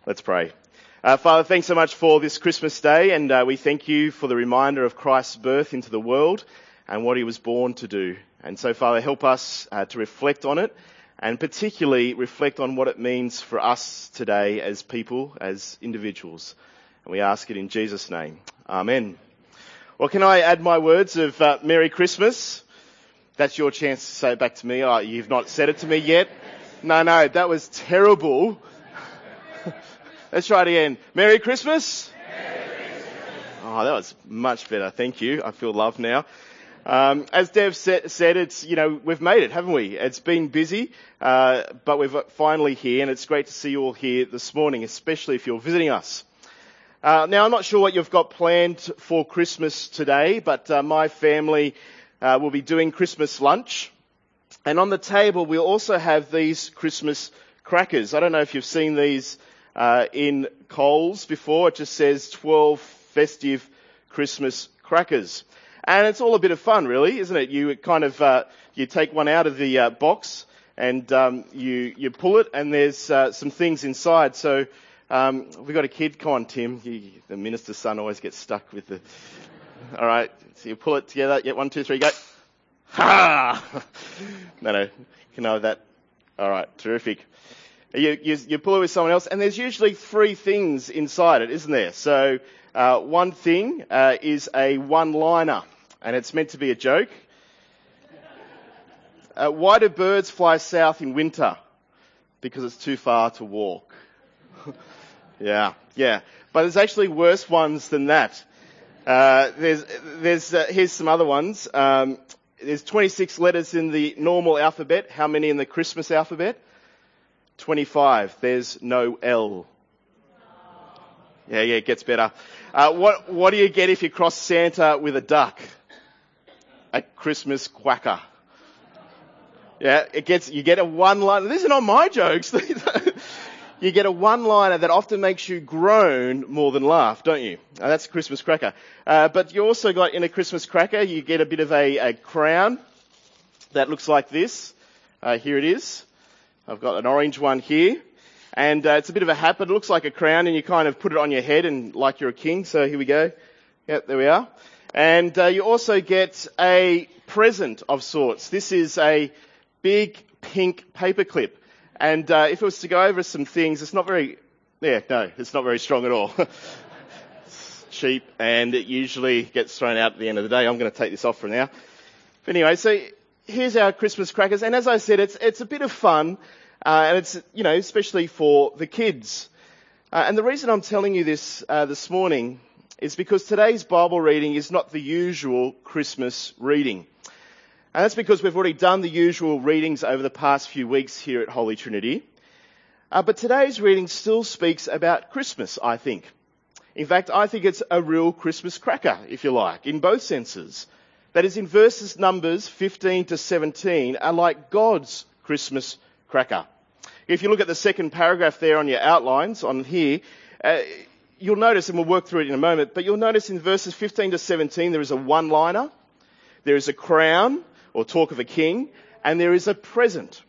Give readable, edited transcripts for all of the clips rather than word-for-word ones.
Let's pray. Father, thanks so much for this Christmas day, and we thank you for the reminder of Christ's birth into the world and what he was born to do. And so, Father, help us to reflect on it, and particularly reflect on what it means for us today as people, as individuals. And we ask it in Jesus' name. Amen. Well, can I add my words of Merry Christmas? That's your chance to say it back to me. Oh, you've not said it to me yet? No, that was terrible. Let's try it again. Merry Christmas? Merry Christmas. Oh, that was much better. Thank you. I feel loved now. As Dev said, it's, we've made it, haven't we? It's been busy, but we're finally here, and it's great to see you all here this morning, especially if you're visiting us. Now, I'm not sure what you've got planned for Christmas today, but my family will be doing Christmas lunch. And on the table, we'll also have these Christmas crackers. I don't know if you've seen these in Coles before. It just says 12 festive Christmas crackers. And it's all a bit of fun, really, isn't it? You kind of, you take one out of the box and you pull it, and there's some things inside. So we've got a kid. Come on, Tim. The minister's son always gets stuck with the... All right, so you pull it together. Yeah, 1, 2, 3, go. Ha! No, you can know that. All right, terrific. You pull it with someone else, and there's usually 3 things inside it, isn't there? So one thing is a one-liner, and it's meant to be a joke. Why do birds fly south in winter? Because it's too far to walk. Yeah. But there's actually worse ones than that. Here's some other ones. There's 26 letters in the normal alphabet. How many in the Christmas alphabet? 25. There's no L. Yeah, it gets better. What do you get if you cross Santa with a duck? A Christmas quacker. Yeah, you get a one-liner. These are not my jokes. You get a one-liner that often makes you groan more than laugh, don't you? That's a Christmas cracker. But you also got in a Christmas cracker, you get a bit of a crown that looks like this. Here it is. I've got an orange one here. And it's a bit of a hat, but it looks like a crown, and you kind of put it on your head and like you're a king. So here we go. Yep, there we are. And you also get a present of sorts. This is a big pink paperclip. And if it was to go over some things, it's not very strong at all. It's cheap, and it usually gets thrown out at the end of the day. I'm going to take this off for now. But anyway, so here's our Christmas crackers. And as I said, it's a bit of fun, and it's, especially for the kids. And the reason I'm telling you this this morning is because today's Bible reading is not the usual Christmas reading. And that's because we've already done the usual readings over the past few weeks here at Holy Trinity. But today's reading still speaks about Christmas, I think. In fact, I think it's a real Christmas cracker, if you like, in both senses. That is, in verses numbers 15 to 17 are like God's Christmas cracker. If you look at the second paragraph there on your outlines on here, you'll notice, and we'll work through it in a moment, but you'll notice in verses 15 to 17 there is a one-liner, there is a crown, or talk of a king, and there is a present.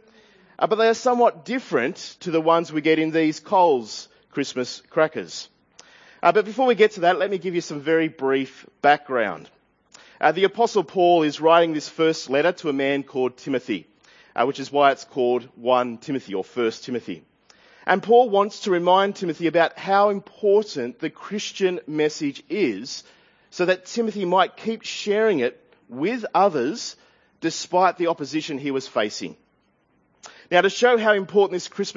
But they are somewhat different to the ones we get in these Coles Christmas crackers. But before we get to that, let me give you some very brief background. The Apostle Paul is writing this first letter to a man called Timothy, which is why it's called 1 Timothy or 1 Timothy. And Paul wants to remind Timothy about how important the Christian message is, so that Timothy might keep sharing it with others despite the opposition he was facing. Now, to show how important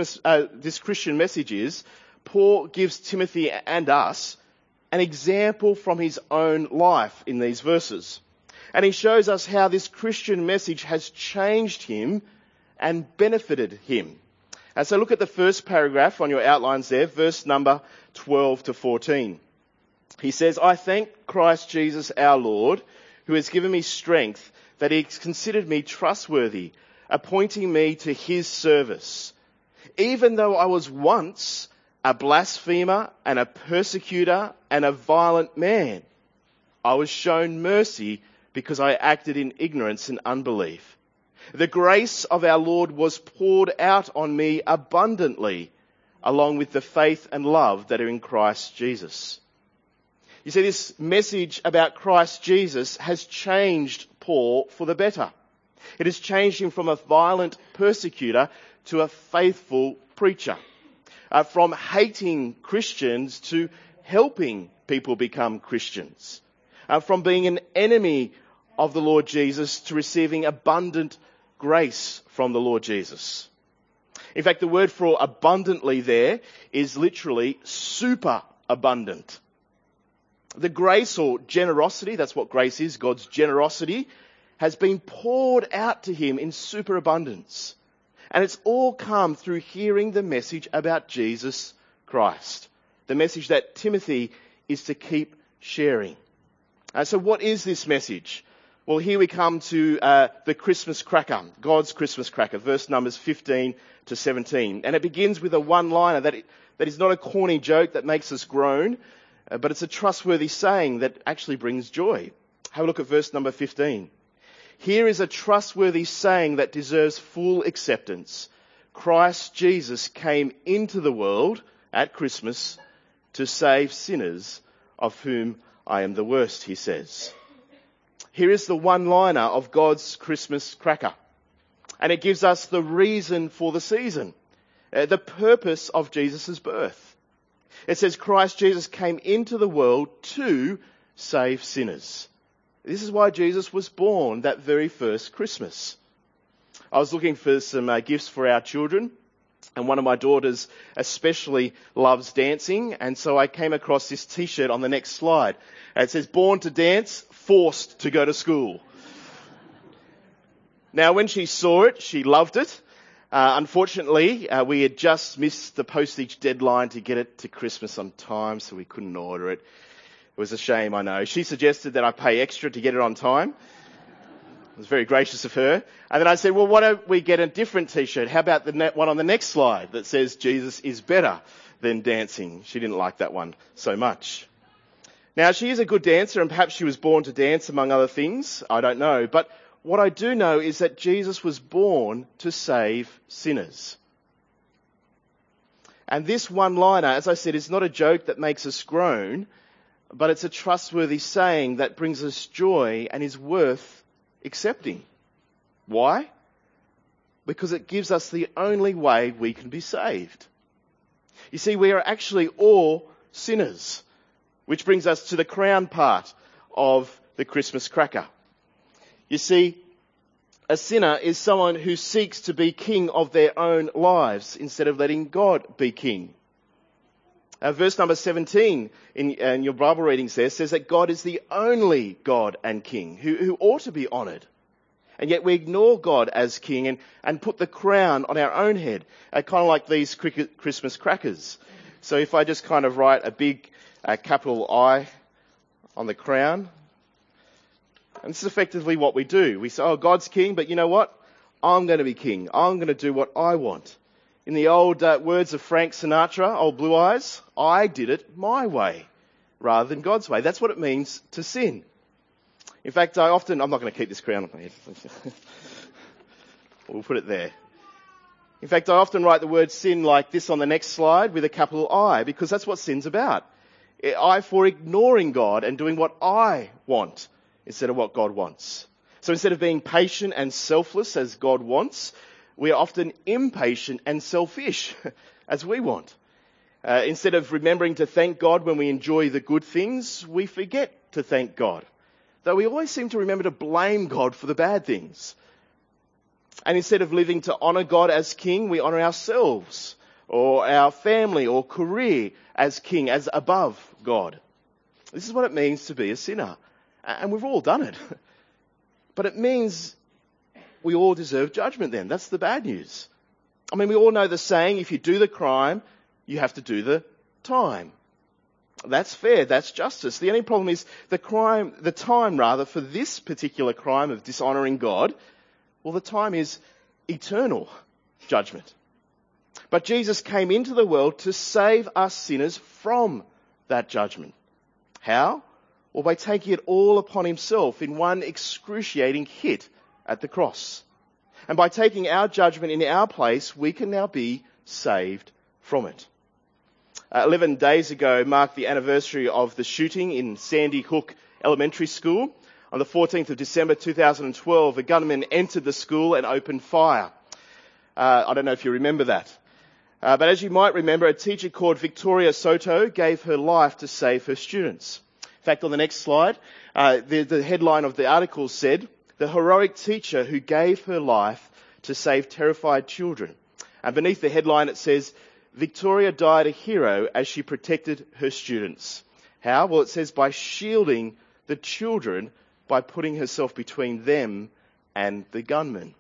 this Christian message is, Paul gives Timothy and us an example from his own life in these verses. And he shows us how this Christian message has changed him and benefited him. And so look at the first paragraph on your outlines there, verse number 12 to 14. He says, I thank Christ Jesus our Lord, who has given me strength, that he considered me trustworthy, appointing me to his service. Even though I was once a blasphemer and a persecutor and a violent man, I was shown mercy because I acted in ignorance and unbelief. The grace of our Lord was poured out on me abundantly. along with the faith and love that are in Christ Jesus. You see, this message about Christ Jesus has changed Paul for the better. It has changed him from a violent persecutor to a faithful preacher. From hating Christians to helping people become Christians. From being an enemy of the Lord Jesus to receiving abundant grace from the Lord Jesus. In fact, the word for abundantly there is literally super abundant. The grace or generosity, that's what grace is, God's generosity, has been poured out to him in superabundance. And it's all come through hearing the message about Jesus Christ. The message that Timothy is to keep sharing. So what is this message? Well, here we come to the Christmas cracker, God's Christmas cracker, verse numbers 15 to 17. And it begins with a one-liner that is not a corny joke that makes us groan, but it's a trustworthy saying that actually brings joy. Have a look at verse number 15. Here is a trustworthy saying that deserves full acceptance. Christ Jesus came into the world at Christmas to save sinners, of whom I am the worst, he says. Here is the one-liner of God's Christmas cracker. And it gives us the reason for the season, the purpose of Jesus' birth. It says Christ Jesus came into the world to save sinners. This is why Jesus was born that very first Christmas. I was looking for some gifts for our children, and one of my daughters especially loves dancing, and so I came across this t-shirt on the next slide. It says, "Born to dance, forced to go to school." Now, when she saw it, she loved it. Unfortunately, we had just missed the postage deadline to get it to Christmas on time, so we couldn't order it. It was a shame, I know. She suggested that I pay extra to get it on time. It was very gracious of her. And then I said, well, why don't we get a different t-shirt? How about the one on the next slide that says Jesus is better than dancing? She didn't like that one so much. Now, she is a good dancer, and perhaps she was born to dance, among other things. I don't know. But what I do know is that Jesus was born to save sinners. And this one-liner, as I said, is not a joke that makes us groan, but it's a trustworthy saying that brings us joy and is worth accepting. Why? Because it gives us the only way we can be saved. You see, we are actually all sinners, which brings us to the crown part of the Christmas cracker. You see, a sinner is someone who seeks to be king of their own lives instead of letting God be king. Verse number 17 in your Bible readings there says that God is the only God and King who ought to be honoured. And yet we ignore God as King and put the crown on our own head, kind of like these Christmas crackers. So if I just kind of write a big capital I on the crown, and this is effectively what we do. We say, oh, God's King, but you know what? I'm going to be King. I'm going to do what I want. In the old words of Frank Sinatra, old Blue Eyes, I did it my way rather than God's way. That's what it means to sin. In fact, I'm not going to keep this crown on my head. We'll put it there. In fact, I often write the word sin like this on the next slide with a capital I, because that's what sin's about. I for ignoring God and doing what I want instead of what God wants. So instead of being patient and selfless as God wants, we are often impatient and selfish as we want. Instead of remembering to thank God when we enjoy the good things, we forget to thank God. Though we always seem to remember to blame God for the bad things. And instead of living to honour God as King, we honour ourselves or our family or career as King, as above God. This is what it means to be a sinner. And we've all done it. But it means we all deserve judgment then. That's the bad news. I mean, we all know the saying, if you do the crime, you have to do the time. That's fair. That's justice. The only problem is the time for this particular crime of dishonouring God, well, the time is eternal judgment. But Jesus came into the world to save us sinners from that judgment. How? Well, by taking it all upon himself in one excruciating hit at the cross. And by taking our judgment in our place, we can now be saved from it. 11 days ago marked the anniversary of the shooting in Sandy Hook Elementary School. On the 14th of December 2012, a gunman entered the school and opened fire. I don't know if you remember that. But as you might remember, a teacher called Victoria Soto gave her life to save her students. In fact, on the next slide, the headline of the article said, "The heroic teacher who gave her life to save terrified children." And beneath the headline it says, "Victoria died a hero as she protected her students." How? Well, it says by shielding the children by putting herself between them and the gunman.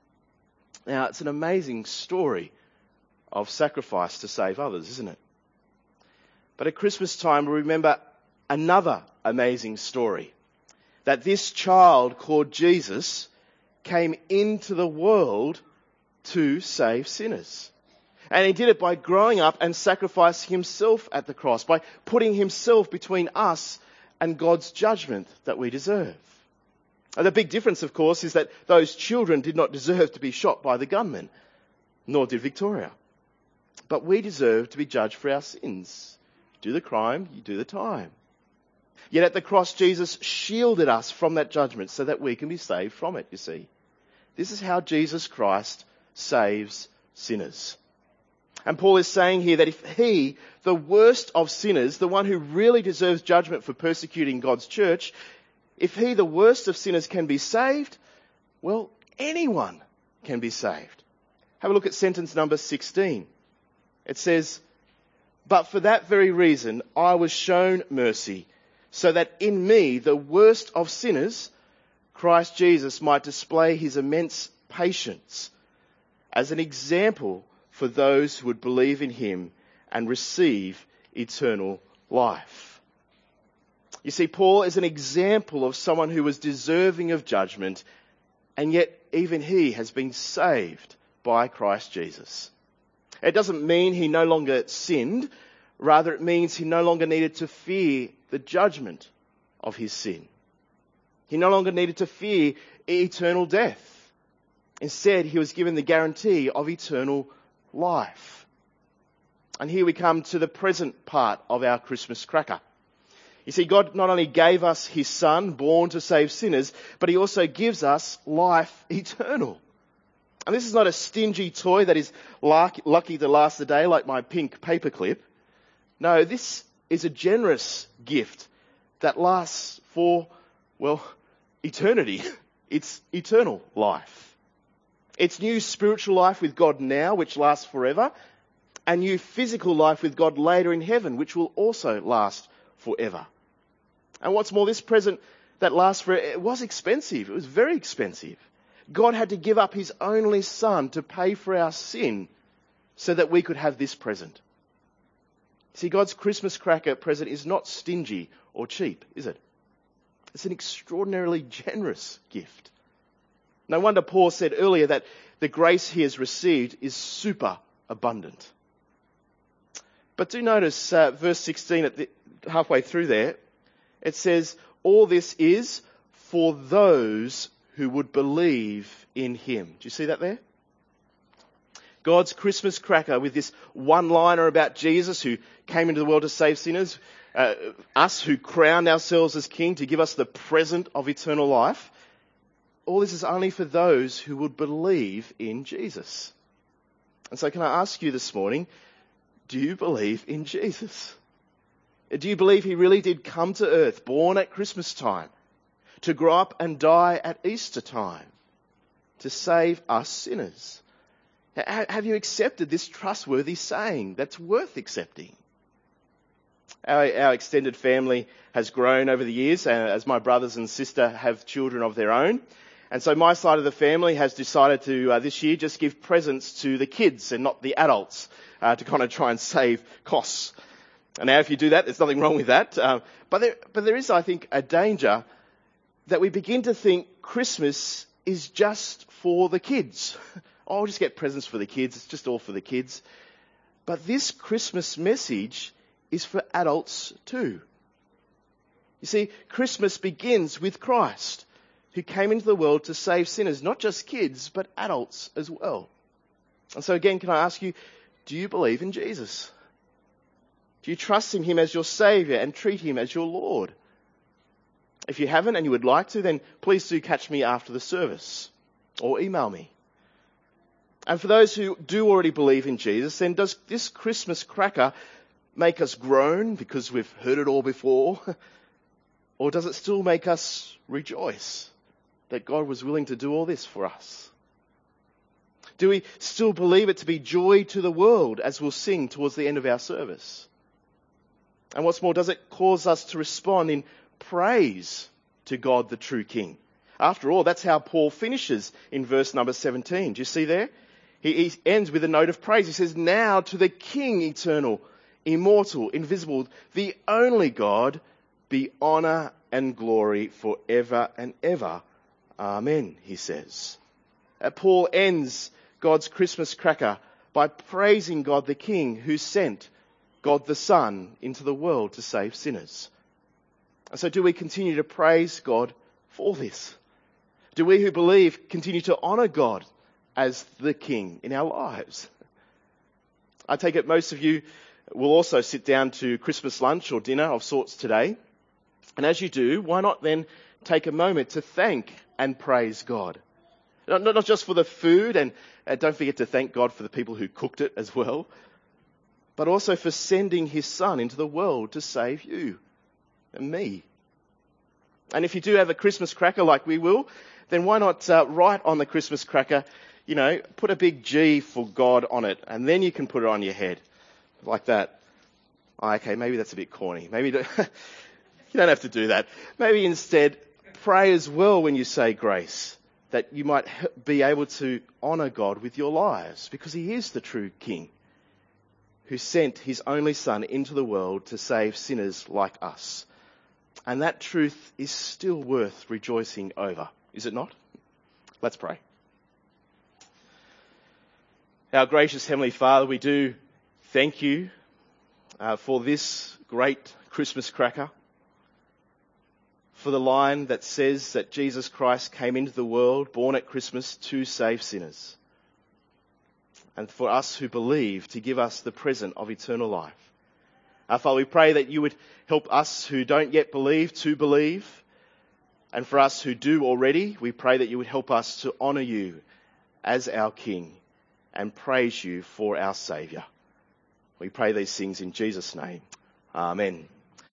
Now, it's an amazing story of sacrifice to save others, isn't it? But at Christmas time, we remember another amazing story. That this child called Jesus came into the world to save sinners. And he did it by growing up and sacrificing himself at the cross, by putting himself between us and God's judgment that we deserve. And the big difference, of course, is that those children did not deserve to be shot by the gunman, nor did Victoria. But we deserve to be judged for our sins. You do the crime, you do the time. Yet at the cross, Jesus shielded us from that judgment so that we can be saved from it, you see. This is how Jesus Christ saves sinners. And Paul is saying here that if he, the worst of sinners, the one who really deserves judgment for persecuting God's church, if he, the worst of sinners, can be saved, well, anyone can be saved. Have a look at sentence number 16. It says, "But for that very reason I was shown mercy, so that in me, the worst of sinners, Christ Jesus might display his immense patience as an example for those who would believe in him and receive eternal life." You see, Paul is an example of someone who was deserving of judgment, and yet even he has been saved by Christ Jesus. It doesn't mean he no longer sinned. Rather, it means he no longer needed to fear the judgment of his sin. He no longer needed to fear eternal death. Instead, he was given the guarantee of eternal life. And here we come to the present part of our Christmas cracker. You see, God not only gave us his Son, born to save sinners, but he also gives us life eternal. And this is not a stingy toy that is lucky to last the day like my pink paperclip. No, this is a generous gift that lasts for, well, eternity. It's eternal life. It's new spiritual life with God now, which lasts forever, and new physical life with God later in heaven, which will also last forever. And what's more, this present that lasts forever, it was expensive. It was very expensive. God had to give up his only Son to pay for our sin so that we could have this present. See, God's Christmas cracker present is not stingy or cheap, is it? It's an extraordinarily generous gift. No wonder Paul said earlier that the grace he has received is super abundant. But do notice verse 16 halfway through there. It says, all this is for those who would believe in him. Do you see that there? God's Christmas cracker with this one-liner about Jesus who came into the world to save sinners, us who crowned ourselves as king to give us the present of eternal life. All this is only for those who would believe in Jesus. And so can I ask you this morning, do you believe in Jesus? Do you believe he really did come to earth, born at Christmas time, to grow up and die at Easter time, to save us sinners? Have you accepted this trustworthy saying that's worth accepting? Our extended family has grown over the years as my brothers and sister have children of their own. And so my side of the family has decided to this year just give presents to the kids and not the adults to kind of try and save costs. And now if you do that, there's nothing wrong with that. But there is, I think, a danger that we begin to think Christmas is just for the kids. Oh, I'll just get presents for the kids. It's just all for the kids. But this Christmas message is for adults too. You see, Christmas begins with Christ, who came into the world to save sinners, not just kids, but adults as well. And so again, can I ask you, Do you believe in Jesus? Do you trust in him as your Saviour and treat him as your Lord? If you haven't and you would like to, then please do catch me after the service or email me. And for those who do already believe in Jesus, then does this Christmas cracker make us groan because we've heard it all before? Or does it still make us rejoice that God was willing to do all this for us? Do we still believe it to be joy to the world, as we'll sing towards the end of our service? And what's more, does it cause us to respond in praise to God, the true King? After all, that's how Paul finishes in verse number 17. Do you see there? He ends with a note of praise. He says, now to the King eternal, immortal, invisible, the only God, be honour and glory forever and ever. Amen, he says. Paul ends God's Christmas cracker by praising God the King who sent God the Son into the world to save sinners. And so do we continue to praise God for this? Do we who believe continue to honour God as the King in our lives? I take it most of you will also sit down to Christmas lunch or dinner of sorts today. And as you do, why not then take a moment to thank and praise God? Not just for the food, and don't forget to thank God for the people who cooked it as well, but also for sending his Son into the world to save you and me. And if you do have a Christmas cracker like we will, then why not write on the Christmas cracker, put a big G for God on it, and then you can put it on your head like that. Okay, maybe that's a bit corny. Maybe you don't have to do that. Maybe instead pray as well when you say grace, that you might be able to honour God with your lives, because he is the true King who sent his only Son into the world to save sinners like us. And that truth is still worth rejoicing over, is it not? Let's pray. Our gracious Heavenly Father, we do thank you for this great Christmas cracker, for the line that says that Jesus Christ came into the world, born at Christmas, to save sinners, and for us who believe to give us the present of eternal life. Father, we pray that you would help us who don't yet believe to believe, and for us who do already, we pray that you would help us to honour you as our King and praise you for our Saviour. We pray these things in Jesus' name. Amen.